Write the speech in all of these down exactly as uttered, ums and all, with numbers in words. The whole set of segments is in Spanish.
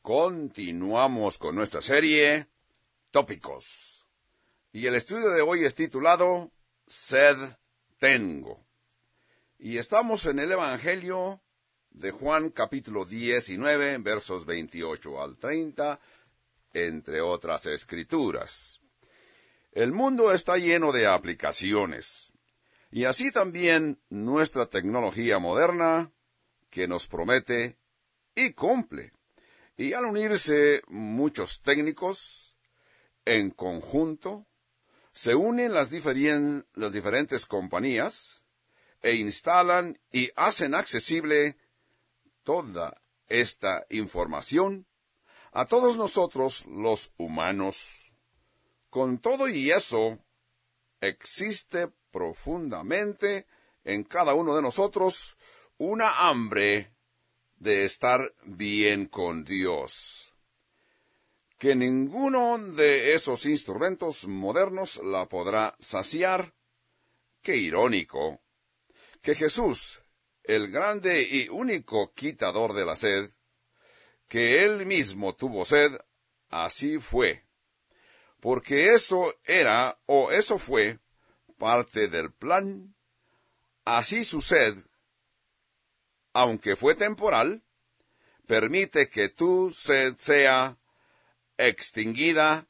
Continuamos con nuestra serie Tópicos. Y el estudio de hoy es titulado Sed tengo. Y estamos en el Evangelio de Juan capítulo diecinueve, versos veintiocho al treinta, entre otras escrituras. El mundo está lleno de aplicaciones, y así también nuestra tecnología moderna, que nos promete y cumple. Y al unirse muchos técnicos en conjunto, se unen las, diferien, las diferentes compañías e instalan y hacen accesible toda esta información a todos nosotros los humanos. Con todo y eso, existe profundamente en cada uno de nosotros una hambre de estar bien con Dios, que ninguno de esos instrumentos modernos la podrá saciar. Qué irónico que Jesús, el grande y único quitador de la sed, que él mismo tuvo sed, así fue, porque eso era o eso fue parte del plan. Así su sed, aunque fue temporal, permite que tu sed sea extinguida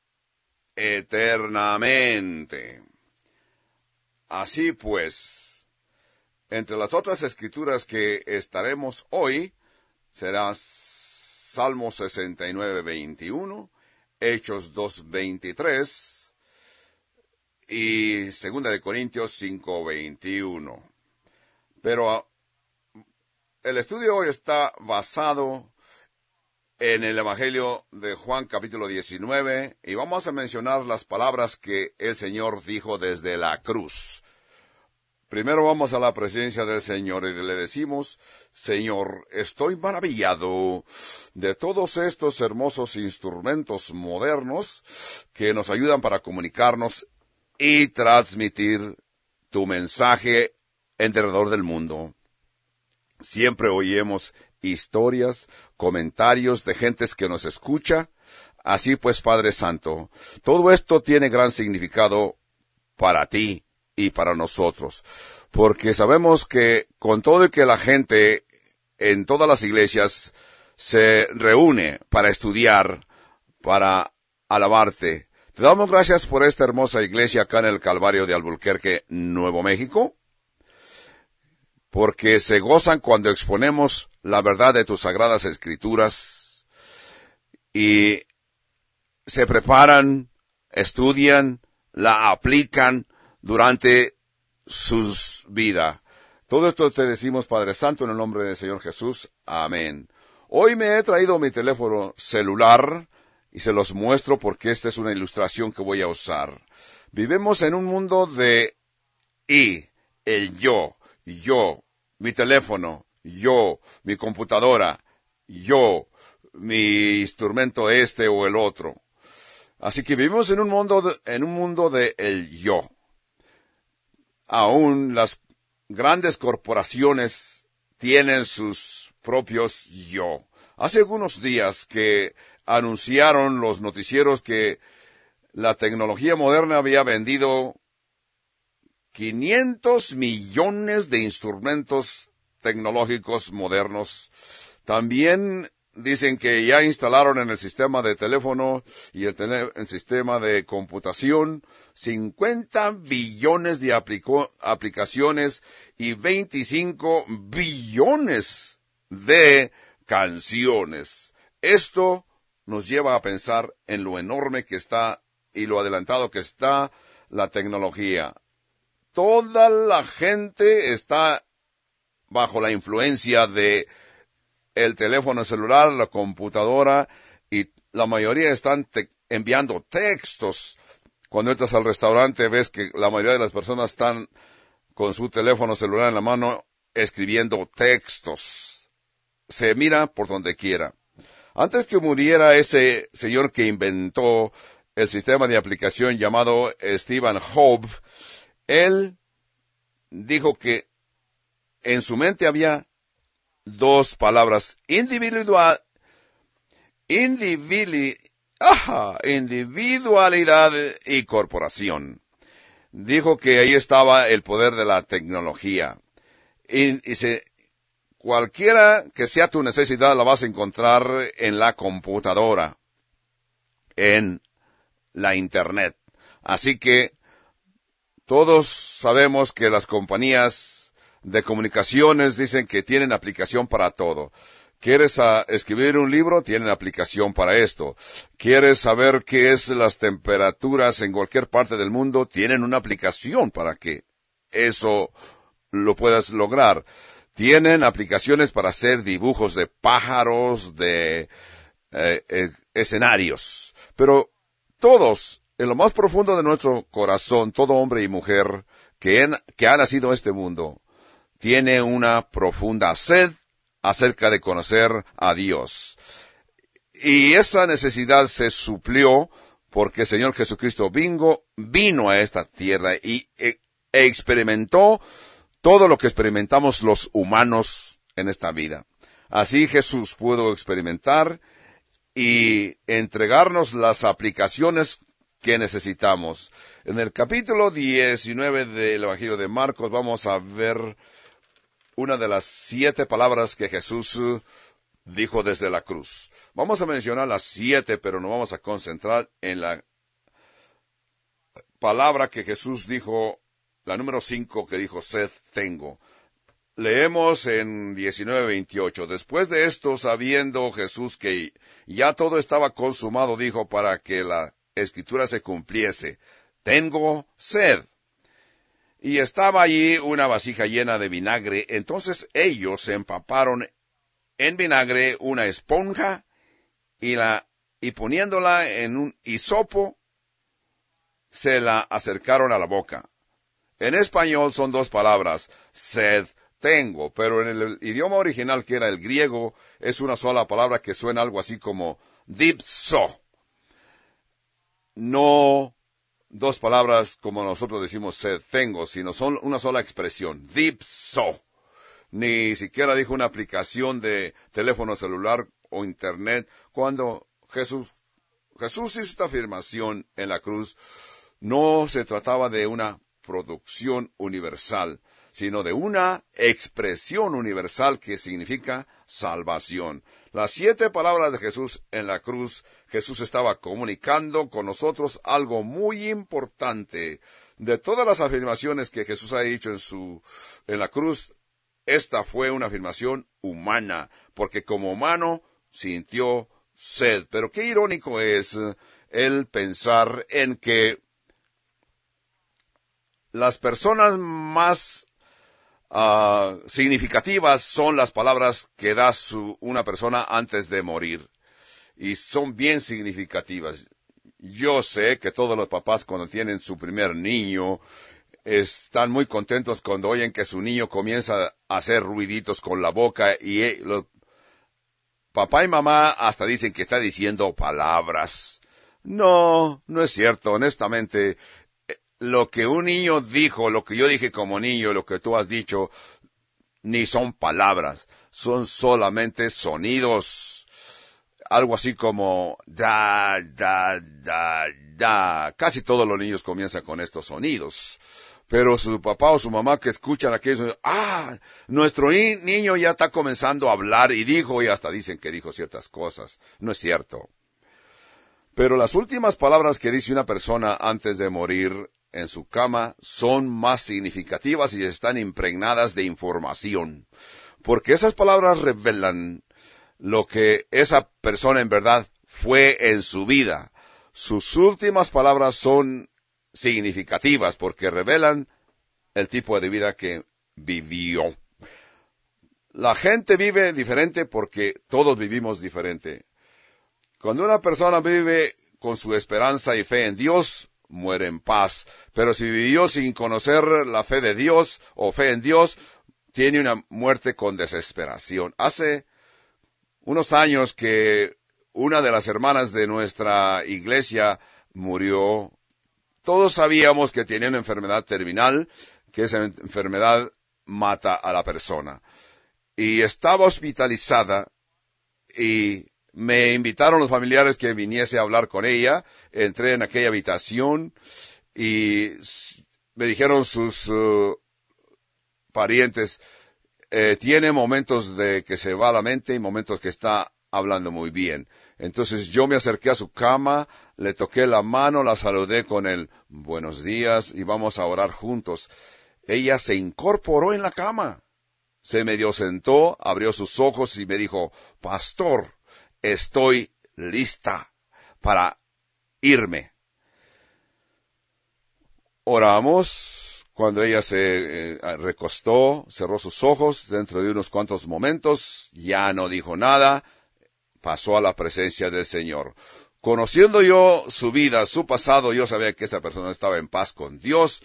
eternamente. Así pues, entre las otras escrituras que estaremos hoy, será Salmo sesenta y nueve, veintiuno, Hechos dos, veintitrés y Segunda de Corintios cinco, veintiuno. Pero el estudio hoy está basado en el Evangelio de Juan capítulo diecinueve y vamos a mencionar las palabras que el Señor dijo desde la cruz. Primero vamos a la presencia del Señor y le decimos: Señor, estoy maravillado de todos estos hermosos instrumentos modernos que nos ayudan para comunicarnos y transmitir tu mensaje alrededor del mundo. Siempre oímos historias, comentarios de gentes que nos escucha. Así pues, Padre Santo, todo esto tiene gran significado para ti y para nosotros, porque sabemos que con todo y que la gente en todas las iglesias se reúne para estudiar, para alabarte, te damos gracias por esta hermosa iglesia acá en el Calvario de Albuquerque, Nuevo México, porque se gozan cuando exponemos la verdad de tus sagradas escrituras y se preparan, estudian, la aplican durante sus vidas. Todo esto te decimos, Padre Santo, en el nombre del Señor Jesús. Amén. Hoy me he traído mi teléfono celular y se los muestro porque esta es una ilustración que voy a usar. Vivimos en un mundo de y, el yo, yo, mi teléfono, yo, mi computadora, yo, mi instrumento este o el otro. Así que vivimos en un mundo de, en un mundo de el yo. Aún las grandes corporaciones tienen sus propios yo. Hace algunos días que anunciaron los noticieros que la tecnología moderna había vendido quinientos millones de instrumentos tecnológicos modernos. También dicen que ya instalaron en el sistema de teléfono y el, tele, el sistema de computación cincuenta billones de aplico, aplicaciones y veinticinco billones de canciones. Esto nos lleva a pensar en lo enorme que está y lo adelantado que está la tecnología. Toda la gente está bajo la influencia de el teléfono celular, la computadora, y la mayoría están te- enviando textos. Cuando entras al restaurante ves que la mayoría de las personas están con su teléfono celular en la mano escribiendo textos. Se mira por donde quiera. Antes que muriera ese señor que inventó el sistema de aplicación llamado Stephen Hope, él dijo que en su mente había dos palabras: individual, Individi- ajá, individualidad y corporación. Dijo que ahí estaba el poder de la tecnología. Y, y se, cualquiera que sea tu necesidad la vas a encontrar en la computadora, en la internet. Así que todos sabemos que las compañías de comunicaciones dicen que tienen aplicación para todo. ¿Quieres uh, escribir un libro? Tienen aplicación para esto. ¿Quieres saber qué es las temperaturas en cualquier parte del mundo? Tienen una aplicación para que eso lo puedas lograr. Tienen aplicaciones para hacer dibujos de pájaros, de eh, eh, escenarios. Pero todos, en lo más profundo de nuestro corazón, todo hombre y mujer que, en, que ha nacido en este mundo, tiene una profunda sed acerca de conocer a Dios. Y esa necesidad se suplió porque el Señor Jesucristo vino, vino a esta tierra y e, e experimentó todo lo que experimentamos los humanos en esta vida. Así Jesús pudo experimentar y entregarnos las aplicaciones que necesitamos. En el capítulo diecinueve del Evangelio de Marcos vamos a ver una de las siete palabras que Jesús dijo desde la cruz. Vamos a mencionar las siete, pero nos vamos a concentrar en la palabra que Jesús dijo, la número cinco que dijo, sed tengo. Leemos en diecinueve veintiocho. Después de esto, sabiendo Jesús que ya todo estaba consumado, dijo para que la escritura se cumpliese, tengo sed. Y estaba allí una vasija llena de vinagre. Entonces ellos empaparon en vinagre una esponja y la, y poniéndola en un hisopo, se la acercaron a la boca. En español son dos palabras, sed tengo, pero en el idioma original, que era el griego, es una sola palabra que suena algo así como dipso. No dos palabras como nosotros decimos sed tengo, sino son una sola expresión, dipso. Ni siquiera dijo una aplicación de teléfono celular o internet. Cuando Jesús, Jesús hizo esta afirmación en la cruz, no se trataba de una producción universal, sino de una expresión universal que significa salvación. Las siete palabras de Jesús en la cruz, Jesús estaba comunicando con nosotros algo muy importante. De todas las afirmaciones que Jesús ha dicho en su, en la cruz, esta fue una afirmación humana, porque como humano sintió sed. Pero qué irónico es el pensar en que las personas más uh, significativas son las palabras que da su, una persona antes de morir. Y son bien significativas. Yo sé que todos los papás cuando tienen su primer niño están muy contentos cuando oyen que su niño comienza a hacer ruiditos con la boca y eh, los, papá y mamá hasta dicen que está diciendo palabras. No, no es cierto, honestamente. Lo que un niño dijo, lo que yo dije como niño, lo que tú has dicho, ni son palabras, son solamente sonidos. Algo así como da, da, da, da. Casi todos los niños comienzan con estos sonidos. Pero su papá o su mamá que escuchan aquellos, ah, nuestro niño ya está comenzando a hablar y dijo, y hasta dicen que dijo ciertas cosas. No es cierto. Pero las últimas palabras que dice una persona antes de morir en su cama son más significativas y están impregnadas de información. Porque esas palabras revelan lo que esa persona en verdad fue en su vida. Sus últimas palabras son significativas porque revelan el tipo de vida que vivió. La gente vive diferente porque todos vivimos diferente. Cuando una persona vive con su esperanza y fe en Dios, muere en paz. Pero si vivió sin conocer la fe de Dios o fe en Dios, tiene una muerte con desesperación. Hace unos años que una de las hermanas de nuestra iglesia murió. Todos sabíamos que tenía una enfermedad terminal, que esa enfermedad mata a la persona. Y estaba hospitalizada y me invitaron los familiares que viniese a hablar con ella. Entré en aquella habitación y me dijeron sus uh, parientes, eh, tiene momentos de que se va la mente y momentos que está hablando muy bien. Entonces yo me acerqué a su cama, le toqué la mano, la saludé con el buenos días y vamos a orar juntos. Ella se incorporó en la cama, se medio sentó, abrió sus ojos y me dijo, pastor, estoy lista para irme. Oramos. Cuando ella se eh, recostó, cerró sus ojos, dentro de unos cuantos momentos, ya no dijo nada, pasó a la presencia del Señor. Conociendo yo su vida, su pasado, yo sabía que esa persona estaba en paz con Dios.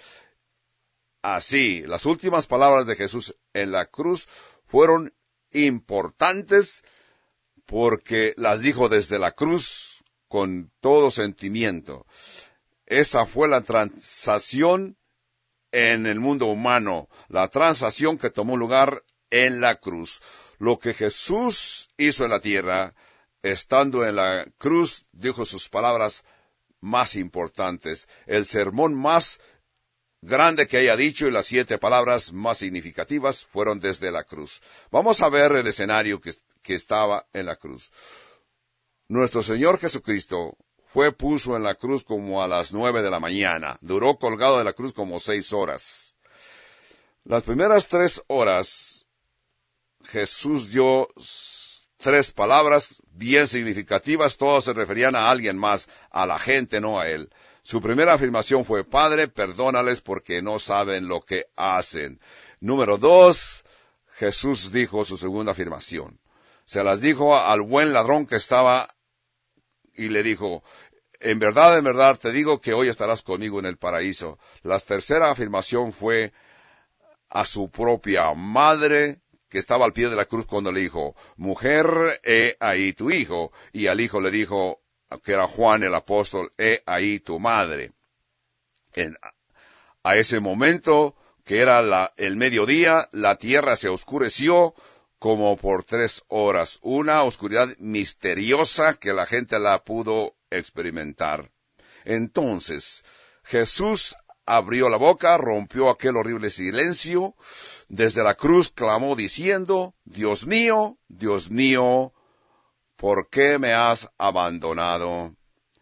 Así, las últimas palabras de Jesús en la cruz fueron importantes porque las dijo desde la cruz con todo sentimiento. Esa fue la transacción en el mundo humano, la transacción que tomó lugar en la cruz. Lo que Jesús hizo en la tierra, estando en la cruz, dijo sus palabras más importantes, el sermón más grande que haya dicho y las siete palabras más significativas fueron desde la cruz. Vamos a ver el escenario que, que estaba en la cruz. Nuestro Señor Jesucristo fue puso en la cruz como a las nueve de la mañana. Duró colgado de la cruz como seis horas. Las primeras tres horas, Jesús dio tres palabras bien significativas. Todas se referían a alguien más, a la gente, no a Él. Su primera afirmación fue, Padre, perdónales porque no saben lo que hacen. Número dos, Jesús dijo su segunda afirmación. Se las dijo al buen ladrón que estaba y le dijo, en verdad, en verdad, te digo que hoy estarás conmigo en el paraíso. La tercera afirmación fue a su propia madre, que estaba al pie de la cruz cuando le dijo, mujer, he ahí tu hijo. Y al hijo le dijo, que era Juan el apóstol, he ahí tu madre. En, a ese momento, que era la, el mediodía, la tierra se oscureció, como por tres horas, una oscuridad misteriosa que la gente la pudo experimentar. Entonces, Jesús abrió la boca, rompió aquel horrible silencio, desde la cruz clamó diciendo, Dios mío, Dios mío, ¿por qué me has abandonado?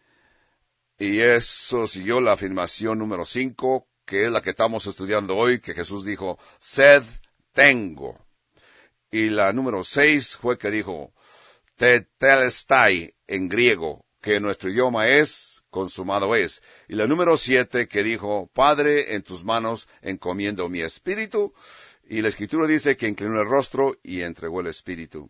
Y eso siguió la afirmación número cinco, que es la que estamos estudiando hoy, que Jesús dijo, sed tengo. Y la número seis fue que dijo, tetelestai en griego, que en nuestro idioma es, consumado es. Y la número siete que dijo, Padre, en tus manos encomiendo mi espíritu. Y la Escritura dice que inclinó el rostro y entregó el espíritu.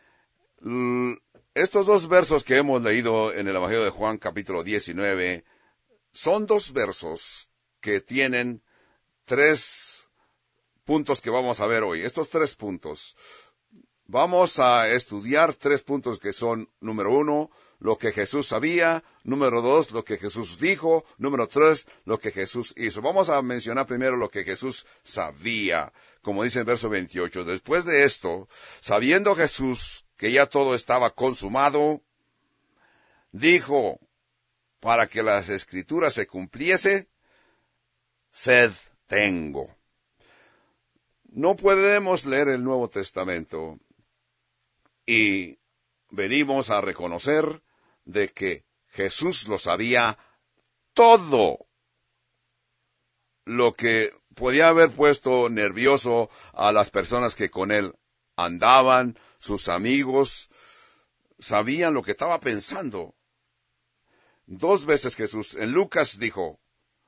L- estos dos versos que hemos leído en el Evangelio de Juan, capítulo diecinueve, son dos versos que tienen tres puntos que vamos a ver hoy. Estos tres puntos. Vamos a estudiar tres puntos que son, número uno, lo que Jesús sabía, número dos, lo que Jesús dijo, número tres, lo que Jesús hizo. Vamos a mencionar primero lo que Jesús sabía, como dice el verso veintiocho. Después de esto, sabiendo Jesús que ya todo estaba consumado, dijo, para que las Escrituras se cumpliese, sed tengo. No podemos leer el Nuevo Testamento y venimos a reconocer de que Jesús lo sabía todo. Lo que podía haber puesto nervioso a las personas que con él andaban, sus amigos, sabían lo que estaba pensando. Dos veces Jesús, en Lucas dijo,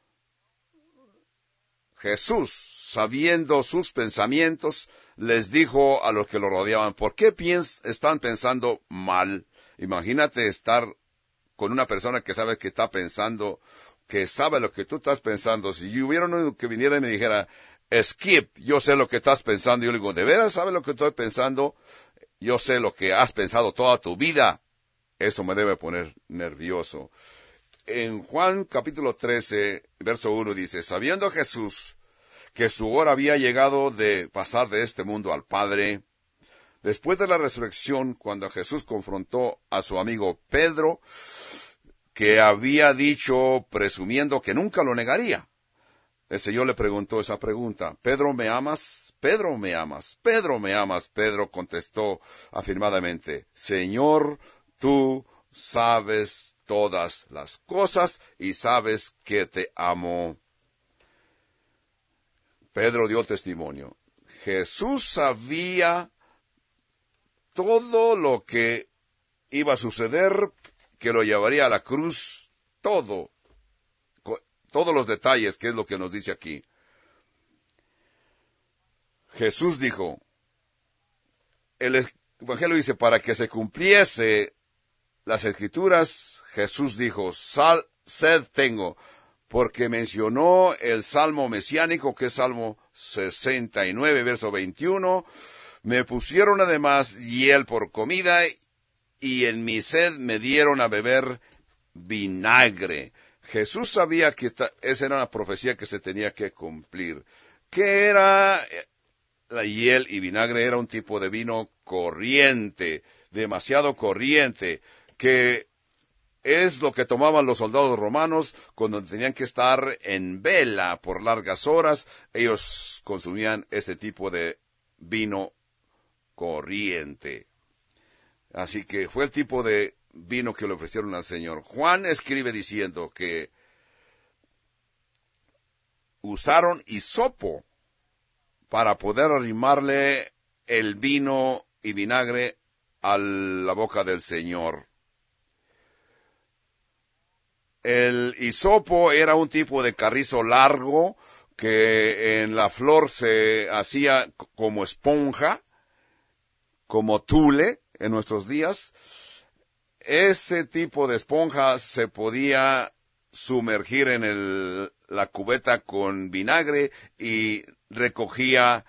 Jesús, sabiendo sus pensamientos, les dijo a los que lo rodeaban, ¿por qué piens- están pensando mal? Imagínate estar con una persona que sabe que está pensando, que sabe lo que tú estás pensando. Si hubiera uno que viniera y me dijera, Skip, yo sé lo que estás pensando, yo le digo, ¿de veras sabes lo que estoy pensando? Yo sé lo que has pensado toda tu vida. Eso me debe poner nervioso. En Juan capítulo trece, verso uno dice, sabiendo Jesús que su hora había llegado de pasar de este mundo al Padre, Después de la resurrección, cuando Jesús confrontó a su amigo Pedro, que había dicho, presumiendo que nunca lo negaría, el Señor le preguntó esa pregunta: ¿Pedro, me amas? Pedro, ¿me amas? Pedro, ¿me amas? Pedro contestó afirmadamente: Señor, tú sabes todas las cosas y sabes que te amo. Pedro dio testimonio. Jesús sabía todo lo que iba a suceder, que lo llevaría a la cruz, todo, todos los detalles, que es lo que nos dice aquí. Jesús dijo, el Evangelio dice, para que se cumpliese las Escrituras, Jesús dijo, Sal, sed tengo, porque mencionó el Salmo mesiánico, que es Salmo sesenta y nueve, verso veintiuno, me pusieron además hiel por comida, y en mi sed me dieron a beber vinagre. Jesús sabía que esta, esa era una profecía que se tenía que cumplir. ¿Qué era la hiel y vinagre? Era un tipo de vino corriente, demasiado corriente, que es lo que tomaban los soldados romanos cuando tenían que estar en vela por largas horas. Ellos consumían este tipo de vino corriente. Así que fue el tipo de vino que le ofrecieron al Señor. Juan escribe diciendo que usaron hisopo para poder arrimarle el vino y vinagre a la boca del Señor. El hisopo era un tipo de carrizo largo que en la flor se hacía como esponja, como tule en nuestros días. Ese tipo de esponja se podía sumergir en el, la cubeta con vinagre y recogía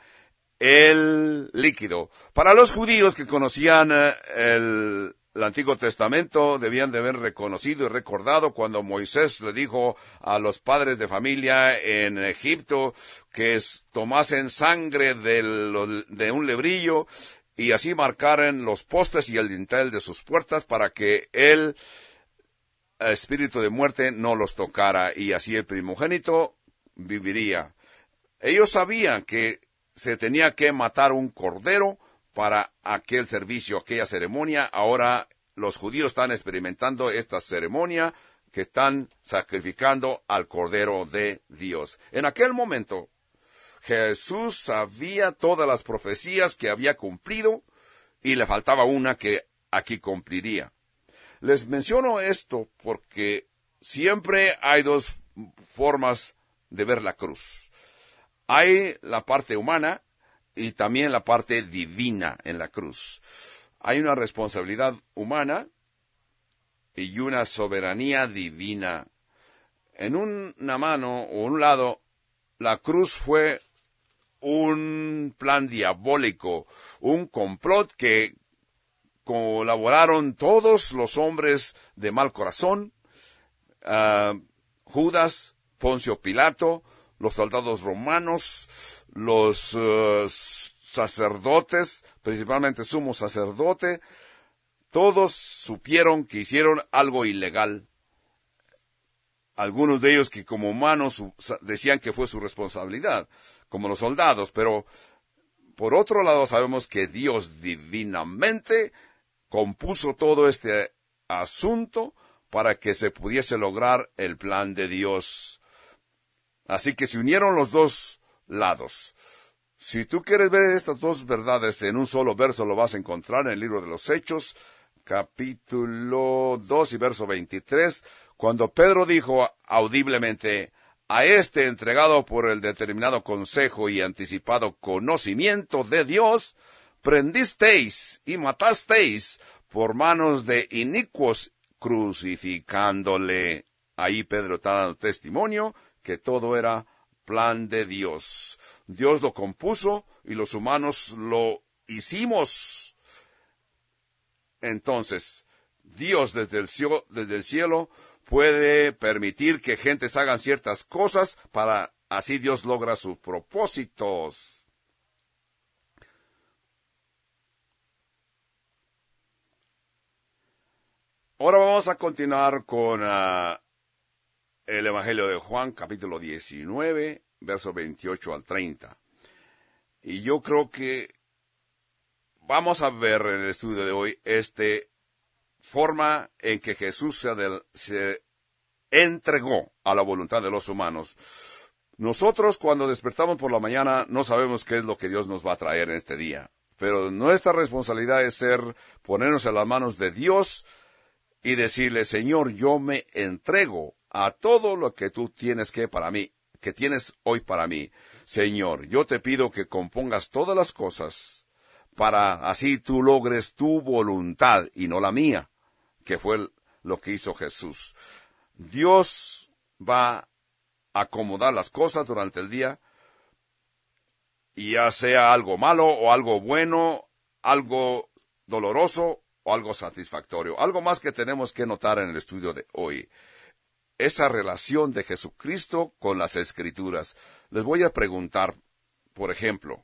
el líquido. Para los judíos que conocían el, el Antiguo Testamento, debían de haber reconocido y recordado cuando Moisés le dijo a los padres de familia en Egipto que tomasen sangre del, de un lebrillo y así marcaran los postes y el dintel de sus puertas para que el espíritu de muerte no los tocara, y así el primogénito viviría. Ellos sabían que se tenía que matar un cordero para aquel servicio, aquella ceremonia. Ahora los judíos están experimentando esta ceremonia que están sacrificando al Cordero de Dios. En aquel momento, Jesús sabía todas las profecías que había cumplido y le faltaba una que aquí cumpliría. Les menciono esto porque siempre hay dos formas de ver la cruz. Hay la parte humana y también la parte divina en la cruz. Hay una responsabilidad humana y una soberanía divina. En una mano o un lado, la cruz fue un plan diabólico, un complot que colaboraron todos los hombres de mal corazón, uh, Judas, Poncio Pilato, los soldados romanos, los uh, sacerdotes, principalmente sumo sacerdote. Todos supieron que hicieron algo ilegal. Algunos de ellos que como humanos decían que fue su responsabilidad, como los soldados, pero por otro lado sabemos que Dios divinamente compuso todo este asunto para que se pudiese lograr el plan de Dios. Así que se unieron los dos lados. Si tú quieres ver estas dos verdades en un solo verso, lo vas a encontrar en el libro de los Hechos, capítulo dos y verso veintitrés, cuando Pedro dijo audiblemente: a este entregado por el determinado consejo y anticipado conocimiento de Dios, prendisteis y matasteis por manos de inicuos, crucificándole. Ahí Pedro está dando testimonio que todo era plan de Dios. Dios lo compuso y los humanos lo hicimos. Entonces, Dios desde el cielo, desde el cielo puede permitir que gentes hagan ciertas cosas para así Dios logra sus propósitos. Ahora vamos a continuar con uh, el Evangelio de Juan, capítulo diecinueve, versos veintiocho al treinta. Y yo creo que vamos a ver en el estudio de hoy esta forma en que Jesús se, del, se entregó a la voluntad de los humanos. Nosotros cuando despertamos por la mañana no sabemos qué es lo que Dios nos va a traer en este día. Pero nuestra responsabilidad es ser, ponernos en las manos de Dios y decirle, Señor, yo me entrego a todo lo que tú tienes que para mí, que tienes hoy para mí. Señor, yo te pido que compongas todas las cosas para así tú logres tu voluntad y no la mía, que fue lo que hizo Jesús. Dios va a acomodar las cosas durante el día, y ya sea algo malo o algo bueno, algo doloroso o algo satisfactorio. Algo más que tenemos que notar en el estudio de hoy. Esa relación de Jesucristo con las Escrituras. Les voy a preguntar, por ejemplo,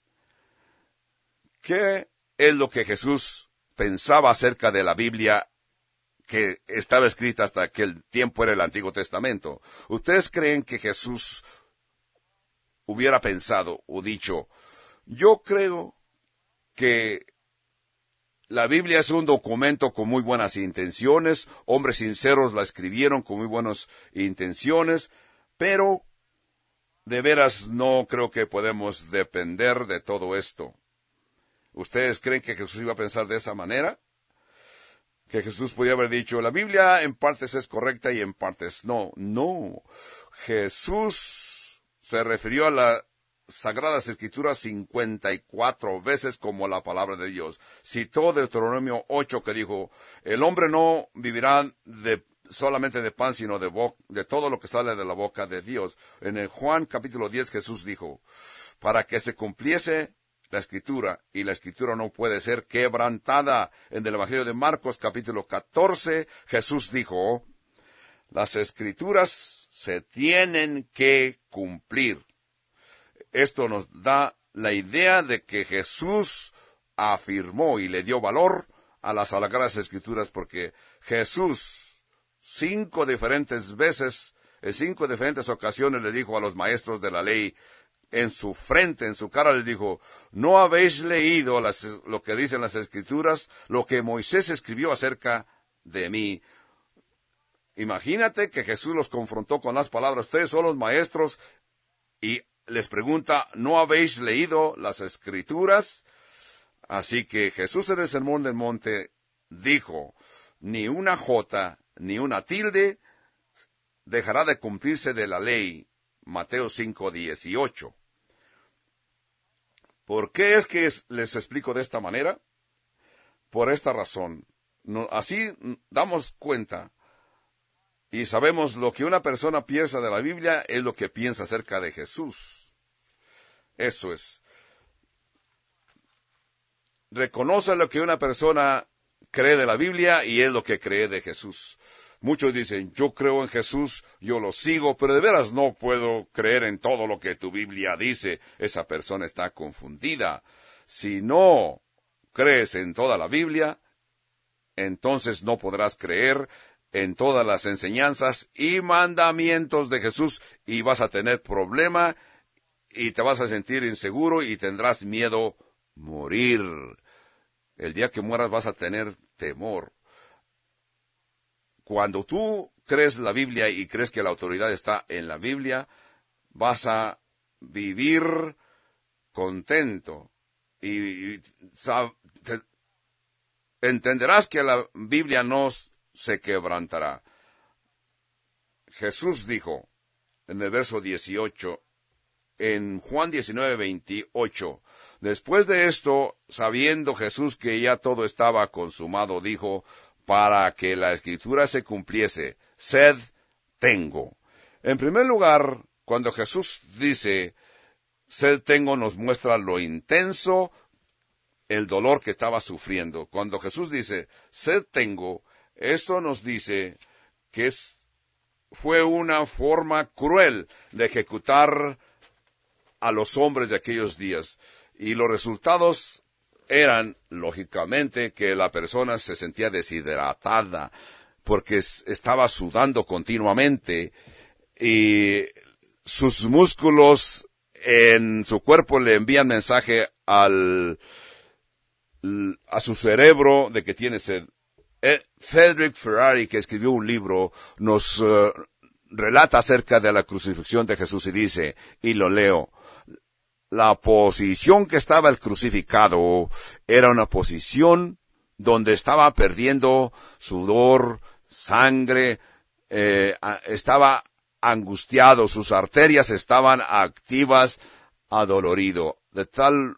¿qué es lo que Jesús pensaba acerca de la Biblia que estaba escrita hasta aquel tiempo era el Antiguo Testamento? ¿Ustedes creen que Jesús hubiera pensado o dicho, yo creo que la Biblia es un documento con muy buenas intenciones, hombres sinceros la escribieron con muy buenas intenciones, pero de veras no creo que podemos depender de todo esto? ¿Ustedes creen que Jesús iba a pensar de esa manera? Que Jesús podía haber dicho, la Biblia en partes es correcta y en partes no. No. Jesús se refirió a las Sagradas Escrituras cincuenta y cuatro veces como la palabra de Dios. Citó Deuteronomio ocho que dijo, el hombre no vivirá de, solamente de pan, sino de, bo- de todo lo que sale de la boca de Dios. En el Juan capítulo diez Jesús dijo, para que se cumpliese la Escritura, y la Escritura no puede ser quebrantada. En el Evangelio de Marcos capítulo catorce Jesús dijo, las Escrituras se tienen que cumplir. Esto nos da la idea de que Jesús afirmó y le dio valor a las Sagradas Escrituras, porque Jesús cinco diferentes veces, en cinco diferentes ocasiones le dijo a los maestros de la ley, en su frente, en su cara les dijo, ¿no habéis leído las, lo que dicen las Escrituras, lo que Moisés escribió acerca de mí? Imagínate que Jesús los confrontó con las palabras, ustedes son los maestros, y les pregunta, ¿no habéis leído las Escrituras? Así que Jesús en el Sermón del Monte dijo, ni una jota, ni una tilde dejará de cumplirse de la ley. Mateo cinco dieciocho. ¿Por qué es que les explico de esta manera? Por esta razón. No, así damos cuenta y sabemos lo que una persona piensa de la Biblia es lo que piensa acerca de Jesús. Eso es. Reconoce lo que una persona cree de la Biblia y es lo que cree de Jesús. Muchos dicen, yo creo en Jesús, yo lo sigo, pero de veras no puedo creer en todo lo que tu Biblia dice. Esa persona está confundida. Si no crees en toda la Biblia, entonces no podrás creer en todas las enseñanzas y mandamientos de Jesús y vas a tener problema y te vas a sentir inseguro y tendrás miedo morir. El día que mueras vas a tener temor. Cuando tú crees la Biblia y crees que la autoridad está en la Biblia, vas a vivir contento y, y sab, te, entenderás que la Biblia no se quebrantará. Jesús dijo en el verso dieciocho, en Juan diecinueve veintiocho, después de esto, sabiendo Jesús que ya todo estaba consumado, dijo, para que la Escritura se cumpliese, sed tengo. En primer lugar, cuando Jesús dice, sed tengo, nos muestra lo intenso, el dolor que estaba sufriendo. Cuando Jesús dice, sed tengo, esto nos dice que es, fue una forma cruel de ejecutar a los hombres de aquellos días. Y los resultados eran, lógicamente, que la persona se sentía deshidratada porque estaba sudando continuamente y sus músculos en su cuerpo le envían mensaje al, a su cerebro de que tiene sed. Frederick Ferrari, que escribió un libro, nos uh, relata acerca de la crucifixión de Jesús y dice, y lo leo, la posición que estaba el crucificado era una posición donde estaba perdiendo sudor, sangre, eh, estaba angustiado, sus arterias estaban activas, adolorido, de tal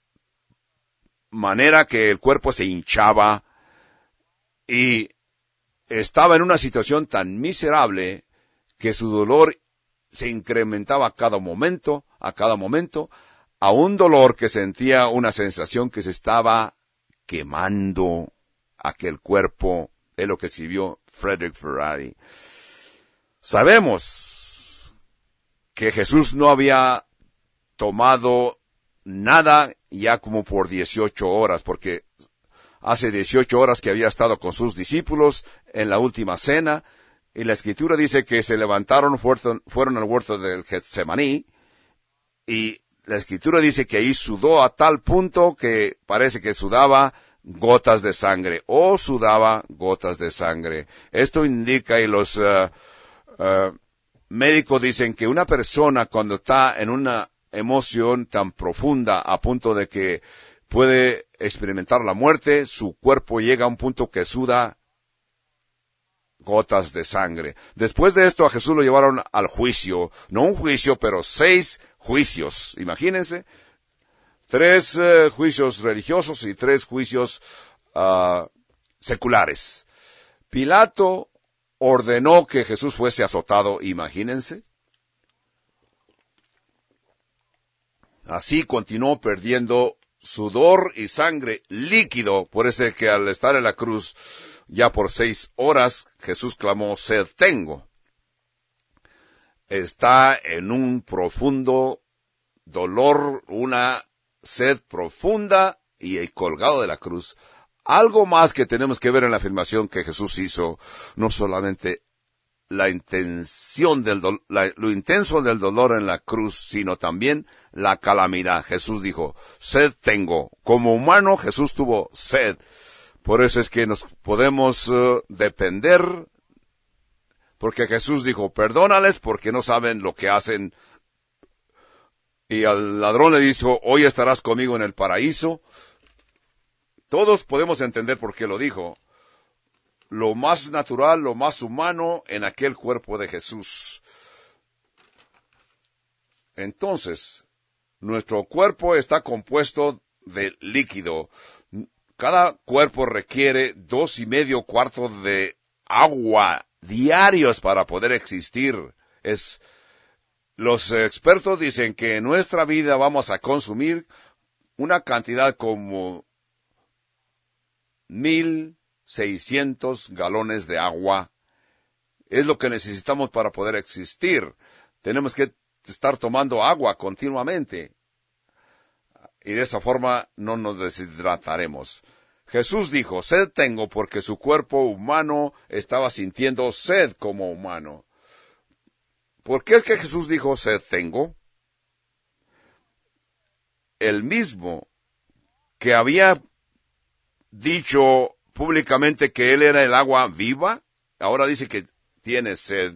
manera que el cuerpo se hinchaba y estaba en una situación tan miserable que su dolor se incrementaba a cada momento, a cada momento, a un dolor que sentía una sensación que se estaba quemando aquel cuerpo, es lo que escribió Frederick Ferrari. Sabemos que Jesús no había tomado nada ya como por dieciocho horas, porque hace dieciocho horas que había estado con sus discípulos en la última cena, y la Escritura dice que se levantaron, fueron al huerto del Getsemaní, y la Escritura dice que ahí sudó a tal punto que parece que sudaba gotas de sangre, o sudaba gotas de sangre. Esto indica, y los uh, uh, médicos dicen que una persona cuando está en una emoción tan profunda a punto de que puede experimentar la muerte, su cuerpo llega a un punto que suda gotas de sangre. Después de esto a Jesús lo llevaron al juicio, no un juicio, pero seis juicios, imagínense, tres uh, juicios religiosos y tres juicios uh, seculares. Pilato ordenó que Jesús fuese azotado, imagínense. Así continuó perdiendo sudor y sangre líquido, por eso que al estar en la cruz ya por seis horas, Jesús clamó, sed tengo. Está en un profundo dolor, una sed profunda y colgado de la cruz. Algo más que tenemos que ver en la afirmación que Jesús hizo, no solamente la intención del do- la, lo intenso del dolor en la cruz, sino también la calamidad. Jesús dijo, sed tengo. Como humano, Jesús tuvo sed. Por eso es que nos podemos uh, depender, porque Jesús dijo, perdónales porque no saben lo que hacen. Y al ladrón le dijo, hoy estarás conmigo en el paraíso. Todos podemos entender por qué lo dijo. Lo más natural, lo más humano en aquel cuerpo de Jesús. Entonces, nuestro cuerpo está compuesto de líquido. Cada cuerpo requiere dos y medio cuartos de agua diarios para poder existir. Es, los expertos dicen que en nuestra vida vamos a consumir una cantidad como mil seiscientos galones de agua. Es lo que necesitamos para poder existir. Tenemos que estar tomando agua continuamente. Y de esa forma no nos deshidrataremos. Jesús dijo, sed tengo, porque su cuerpo humano estaba sintiendo sed como humano. ¿Por qué es que Jesús dijo, sed tengo? El mismo que había dicho públicamente que él era el agua viva, ahora dice que tiene sed.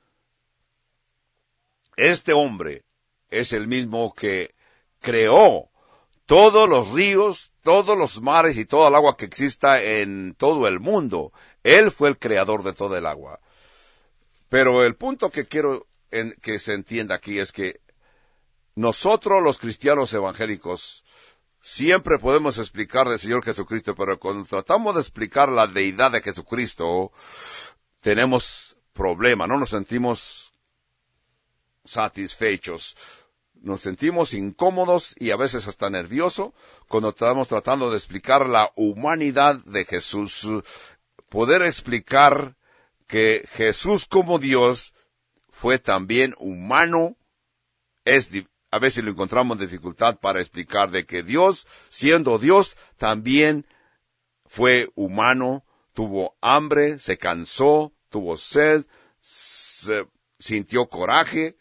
Este hombre es el mismo que creó todos los ríos, todos los mares y toda el agua que exista en todo el mundo. Él fue el creador de toda el agua. Pero el punto que quiero en, que se entienda aquí es que nosotros los cristianos evangélicos siempre podemos explicar del Señor Jesucristo, pero cuando tratamos de explicar la deidad de Jesucristo, tenemos problema, no nos sentimos satisfechos. Nos sentimos incómodos y a veces hasta nerviosos cuando estamos tratando de explicar la humanidad de Jesús. Poder explicar que Jesús como Dios fue también humano es a veces le encontramos dificultad para explicar de que Dios, siendo Dios, también fue humano, tuvo hambre, se cansó, tuvo sed, se sintió coraje.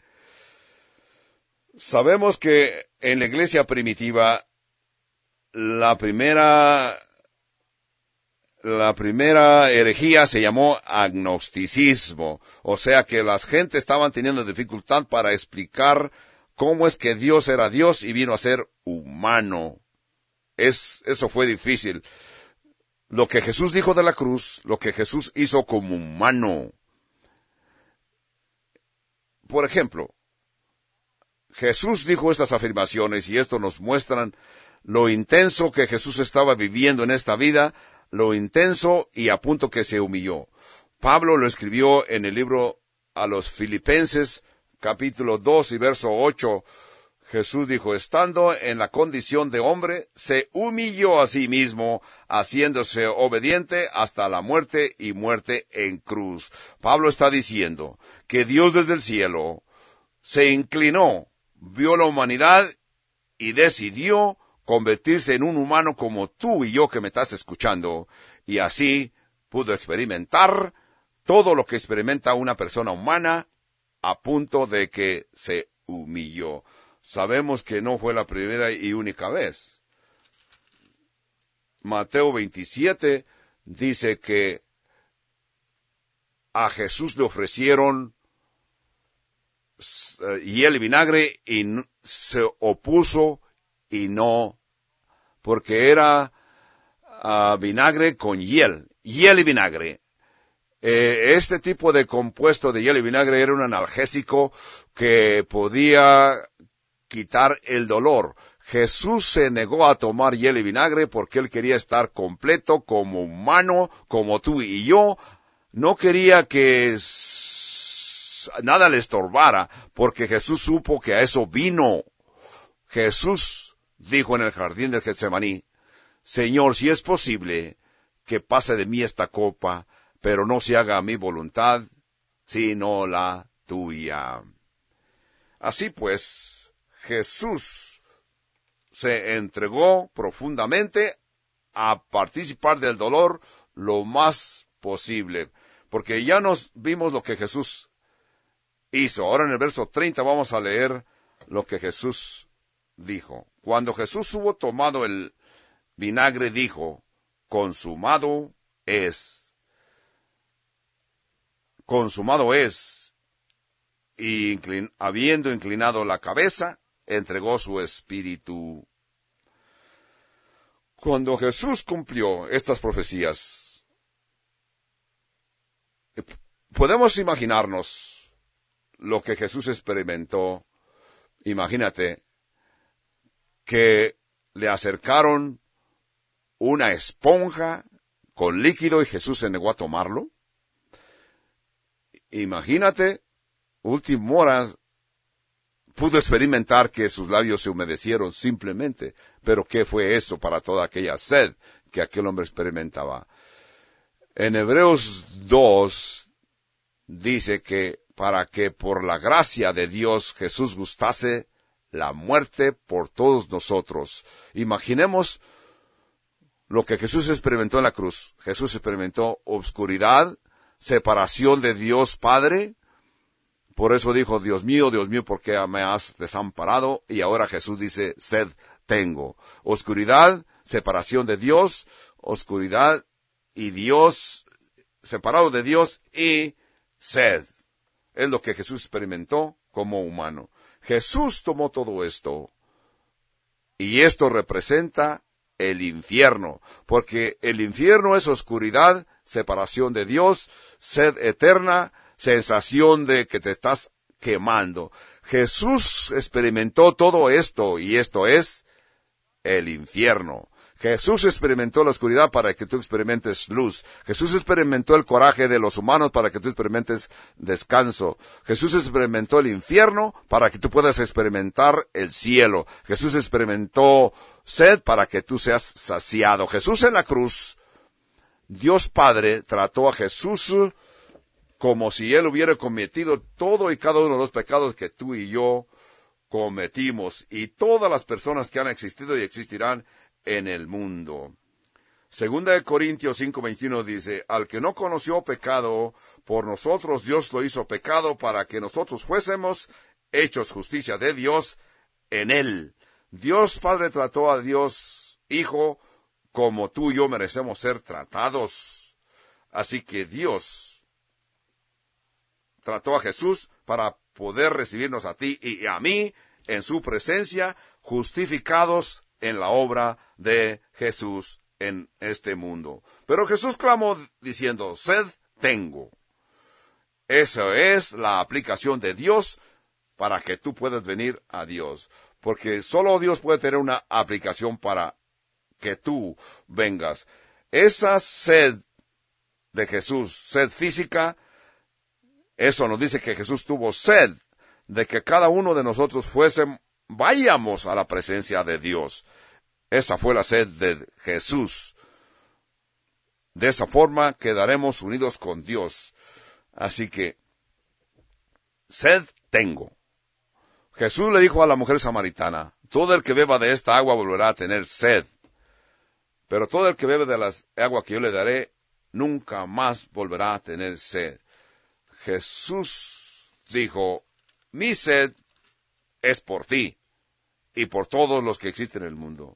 Sabemos que en la iglesia primitiva, la primera, la primera herejía se llamó agnosticismo, o sea que las gentes estaban teniendo dificultad para explicar cómo es que Dios era Dios y vino a ser humano. Es, eso fue difícil. Lo que Jesús dijo de la cruz, lo que Jesús hizo como humano. Por ejemplo, Jesús dijo estas afirmaciones y esto nos muestran lo intenso que Jesús estaba viviendo en esta vida, lo intenso y a punto que se humilló. Pablo lo escribió en el libro a los Filipenses, capítulo dos y verso ocho. Jesús dijo, estando en la condición de hombre, se humilló a sí mismo, haciéndose obediente hasta la muerte y muerte en cruz. Pablo está diciendo que Dios desde el cielo se inclinó, vio la humanidad y decidió convertirse en un humano como tú y yo que me estás escuchando, y así pudo experimentar todo lo que experimenta una persona humana a punto de que se humilló. Sabemos que no fue la primera y única vez. Mateo veintisiete dice que a Jesús le ofrecieron hiel y vinagre y se opuso y no, porque era uh, vinagre con hiel, hiel y vinagre. Eh, este tipo de compuesto de hiel y vinagre era un analgésico que podía quitar el dolor. Jesús se negó a tomar hiel y vinagre porque él quería estar completo como humano, como tú y yo. No quería que nada le estorbara, porque Jesús supo que a eso vino. Jesús dijo en el jardín del Getsemaní, Señor, si es posible, que pase de mí esta copa, pero no se haga mi voluntad, sino la tuya. Así pues, Jesús se entregó profundamente a participar del dolor lo más posible, porque ya nos vimos lo que Jesús hizo. Ahora en el verso treinta vamos a leer lo que Jesús dijo. Cuando Jesús hubo tomado el vinagre, dijo, consumado es. Consumado es. Y inclin- habiendo inclinado la cabeza, entregó su espíritu. Cuando Jesús cumplió estas profecías, podemos imaginarnos lo que Jesús experimentó. Imagínate que le acercaron una esponja con líquido y Jesús se negó a tomarlo. Imagínate, última hora, pudo experimentar que sus labios se humedecieron simplemente. Pero ¿qué fue eso para toda aquella sed que aquel hombre experimentaba? En Hebreos dos dice que para que por la gracia de Dios Jesús gustase la muerte por todos nosotros. Imaginemos lo que Jesús experimentó en la cruz. Jesús experimentó obscuridad, separación de Dios Padre. Por eso dijo, Dios mío, Dios mío, ¿por qué me has desamparado? Y ahora Jesús dice, sed tengo. Oscuridad, separación de Dios, oscuridad y Dios, separado de Dios y sed. Es lo que Jesús experimentó como humano. Jesús tomó todo esto y esto representa el infierno, porque el infierno es oscuridad, separación de Dios, sed eterna, sensación de que te estás quemando. Jesús experimentó todo esto y esto es el infierno. Jesús experimentó la oscuridad para que tú experimentes luz. Jesús experimentó el coraje de los humanos para que tú experimentes descanso. Jesús experimentó el infierno para que tú puedas experimentar el cielo. Jesús experimentó sed para que tú seas saciado. Jesús en la cruz, Dios Padre trató a Jesús como si Él hubiera cometido todo y cada uno de los pecados que tú y yo cometimos y todas las personas que han existido y existirán en el mundo. Segunda de Corintios cinco veintiuno dice, al que no conoció pecado, por nosotros Dios lo hizo pecado para que nosotros fuésemos hechos justicia de Dios en él. Dios Padre trató a Dios Hijo como tú y yo merecemos ser tratados. Así que Dios trató a Jesús para poder recibirnos a ti y a mí en su presencia, justificados en la obra de Jesús en este mundo. Pero Jesús clamó diciendo, sed tengo. Esa es la aplicación de Dios para que tú puedas venir a Dios. Porque solo Dios puede tener una aplicación para que tú vengas. Esa sed de Jesús, sed física, eso nos dice que Jesús tuvo sed de que cada uno de nosotros fuese, vayamos a la presencia de Dios. Esa fue la sed de Jesús. De esa forma quedaremos unidos con Dios. Así que, sed tengo. Jesús le dijo a la mujer samaritana, todo el que beba de esta agua volverá a tener sed. Pero todo el que bebe de la agua que yo le daré, nunca más volverá a tener sed. Jesús dijo, mi sed es por ti y por todos los que existen en el mundo.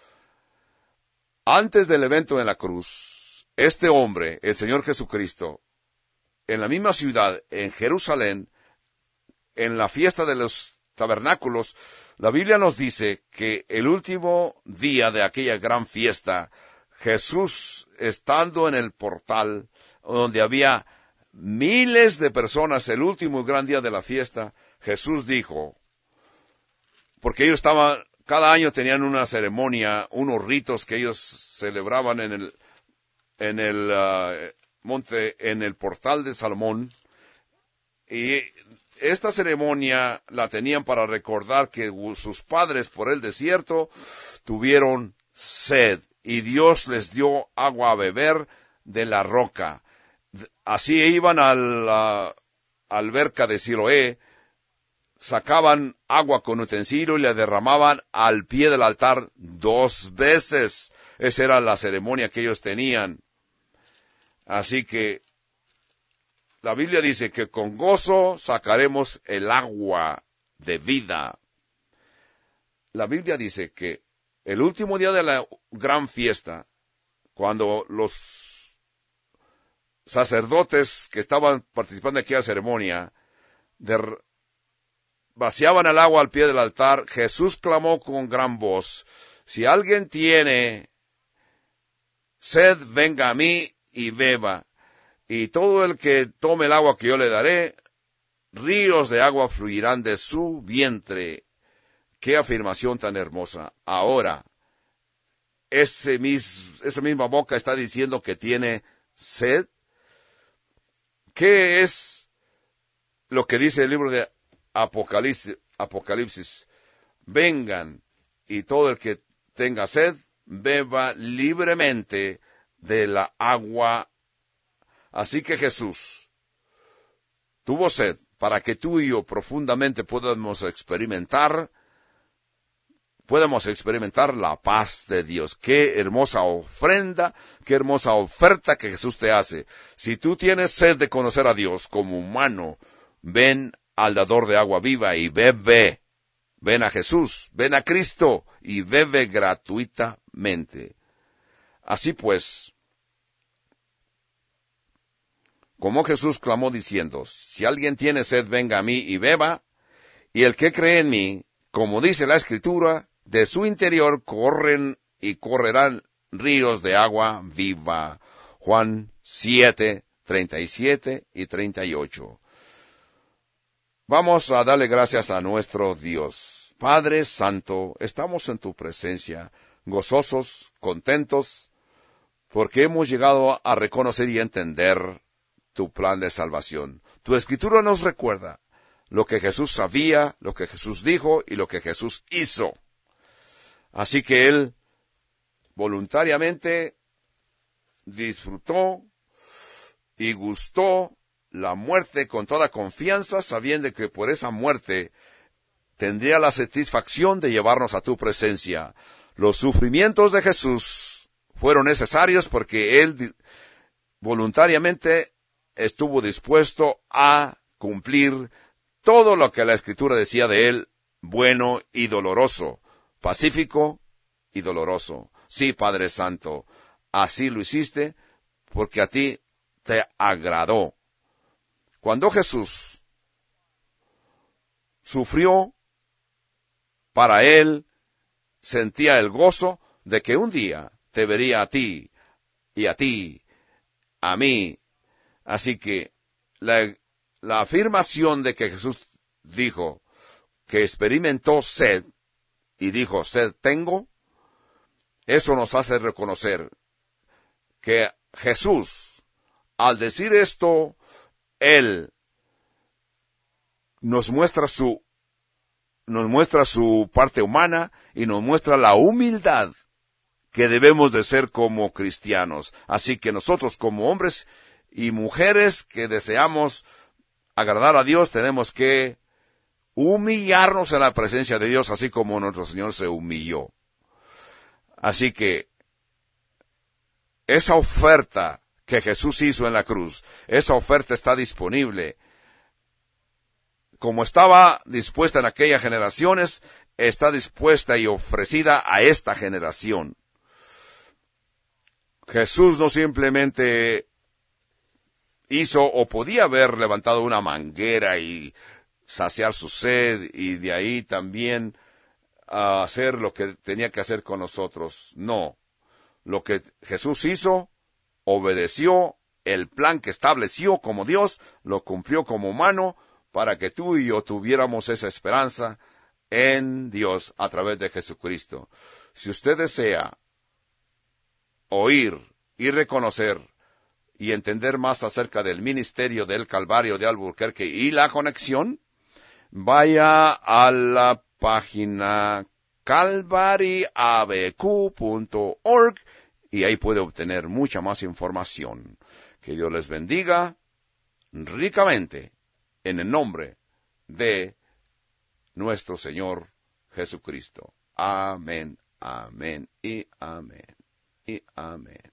Antes del evento en la cruz, este hombre, el Señor Jesucristo, en la misma ciudad, en Jerusalén, en la fiesta de los tabernáculos, la Biblia nos dice que el último día de aquella gran fiesta, Jesús, estando en el portal, donde había miles de personas, el último gran día de la fiesta, Jesús dijo, porque ellos estaban, cada año tenían una ceremonia, unos ritos que ellos celebraban en el, en el uh, monte, en el portal de Salomón, y esta ceremonia la tenían para recordar que sus padres por el desierto tuvieron sed, y Dios les dio agua a beber de la roca. Así iban a la alberca de Siloé, sacaban agua con utensilio y la derramaban al pie del altar dos veces. Esa era la ceremonia que ellos tenían. Así que la Biblia dice que con gozo sacaremos el agua de vida. La Biblia dice que el último día de la gran fiesta, cuando los sacerdotes que estaban participando en aquella ceremonia de, vaciaban el agua al pie del altar, Jesús clamó con gran voz, si alguien tiene sed, venga a mí y beba. Y todo el que tome el agua que yo le daré, ríos de agua fluirán de su vientre. ¡Qué afirmación tan hermosa! Ahora, ese mis, esa misma boca está diciendo que tiene sed. ¿Qué es lo que dice el libro de Apocalipsis? Apocalipsis? Vengan, y todo el que tenga sed, beba libremente de la agua. Así que Jesús tuvo sed para que tú y yo profundamente podamos experimentar, podamos experimentar la paz de Dios. Qué hermosa ofrenda, qué hermosa oferta que Jesús te hace. Si tú tienes sed de conocer a Dios como humano, ven al dador de agua viva y bebe. Ven a Jesús, ven a Cristo y bebe gratuitamente. Así pues, como Jesús clamó diciendo, si alguien tiene sed, venga a mí y beba, y el que cree en mí, como dice la Escritura, de su interior corren y correrán ríos de agua viva. Juan siete, treinta y siete y treinta y ocho. Vamos a darle gracias a nuestro Dios. Padre Santo, estamos en tu presencia, gozosos, contentos, porque hemos llegado a reconocer y entender tu plan de salvación. Tu Escritura nos recuerda lo que Jesús sabía, lo que Jesús dijo y lo que Jesús hizo. Así que Él voluntariamente disfrutó y gustó la muerte con toda confianza, sabiendo que por esa muerte tendría la satisfacción de llevarnos a tu presencia. Los sufrimientos de Jesús fueron necesarios porque Él voluntariamente estuvo dispuesto a cumplir todo lo que la Escritura decía de Él, bueno y doloroso, pacífico y doloroso. Sí, Padre Santo, así lo hiciste porque a ti te agradó. Cuando Jesús sufrió, para Él sentía el gozo de que un día te vería a ti y a ti, a mí. Así que la, la afirmación de que Jesús dijo que experimentó sed y dijo, sed tengo, eso nos hace reconocer que Jesús, al decir esto, Él nos muestra su, nos muestra su parte humana y nos muestra la humildad que debemos de ser como cristianos. Así que nosotros como hombres y mujeres que deseamos agradar a Dios, tenemos que humillarnos en la presencia de Dios, así como nuestro Señor se humilló. Así que esa oferta que Jesús hizo en la cruz, esa oferta está disponible. Como estaba dispuesta en aquellas generaciones, está dispuesta y ofrecida a esta generación. Jesús no simplemente hizo o podía haber levantado una manguera y saciar su sed y de ahí también uh, hacer lo que tenía que hacer con nosotros. No. Lo que Jesús hizo, obedeció el plan que estableció como Dios, lo cumplió como humano, para que tú y yo tuviéramos esa esperanza en Dios a través de Jesucristo. Si usted desea oír y reconocer y entender más acerca del ministerio del Calvario de Albuquerque y la conexión, vaya a la página calvary a b q punto org y ahí puede obtener mucha más información. Que Dios les bendiga ricamente en el nombre de nuestro Señor Jesucristo. Amén, amén y amén y amén.